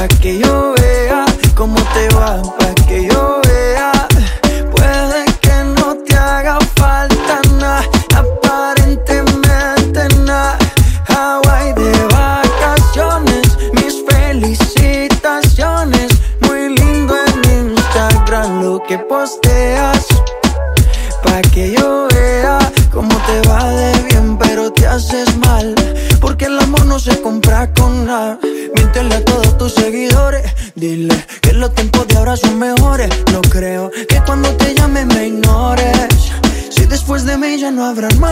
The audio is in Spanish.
pa' que yo vea cómo te va, pa' que yo vea. Puede que no te haga falta nada, aparentemente nada. Hawaii de vacaciones, mis felicitaciones. Muy lindo en Instagram lo que posteas, pa' que yo vea cómo te va de bien, pero te haces mal, porque el amor no se compra con nada. Míntele a todos tus seguidores, dile que los tiempos de ahora son mejores. No creo que cuando te llame me ignores, si después de mí ya no habrá más.